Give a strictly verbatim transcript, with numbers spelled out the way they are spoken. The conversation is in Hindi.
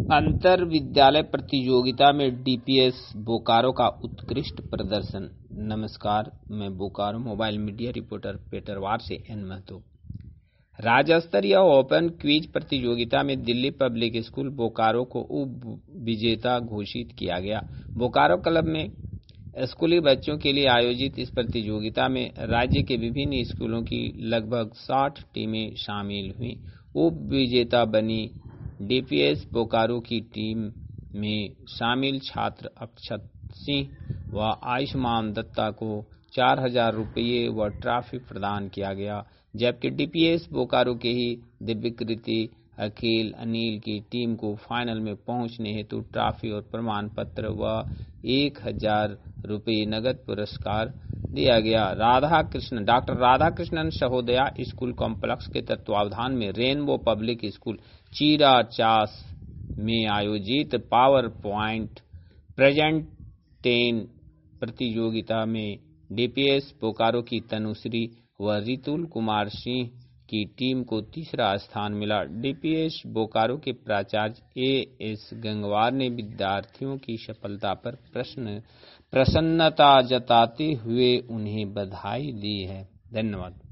अंतर विद्यालय प्रतियोगिता में डीपीएस बोकारो का उत्कृष्ट प्रदर्शन। नमस्कार, मैं Bokaro mobile media reporter Petarwar से एन महतो। राज्य स्तरीय ओपन क्विज प्रतियोगिता में दिल्ली पब्लिक स्कूल बोकारो को उप विजेता घोषित किया गया। बोकारो क्लब में स्कूली बच्चों के लिए आयोजित इस प्रतियोगिता में राज्य के विभिन्न स्कूलों की लगभग साठ टीमें शामिल हुईं। उप विजेता बनी डीपीएस बोकारो की टीम में शामिल छात्र अक्षत सिंह व आयुष्मान दत्ता को चार हजार रुपये व ट्रॉफी प्रदान किया गया, जबकि डीपीएस बोकारो के ही दिव्यकृति अखिल अनिल की टीम को फाइनल में पहुंचने हेतु ट्रॉफी और प्रमाण पत्र व एक हजार रुपये नगद पुरस्कार दिया गया। Radha Krishna doctor Radha Krishnan Sahodaya school complex के तत्वावधान में रेनबो पब्लिक स्कूल चीरा चास में आयोजित पावर पॉइंट प्रेजेंटेशन प्रतियोगिता में डीपीएस बोकारो की तनुश्री व रितुल कुमार सिंह की टीम को तीसरा स्थान मिला। डीपीएस बोकारो के प्राचार्य ए एस गंगवार ने विद्यार्थियों की सफलता पर प्रश्न प्रसन्नता जताते हुए उन्हें बधाई दी है। धन्यवाद।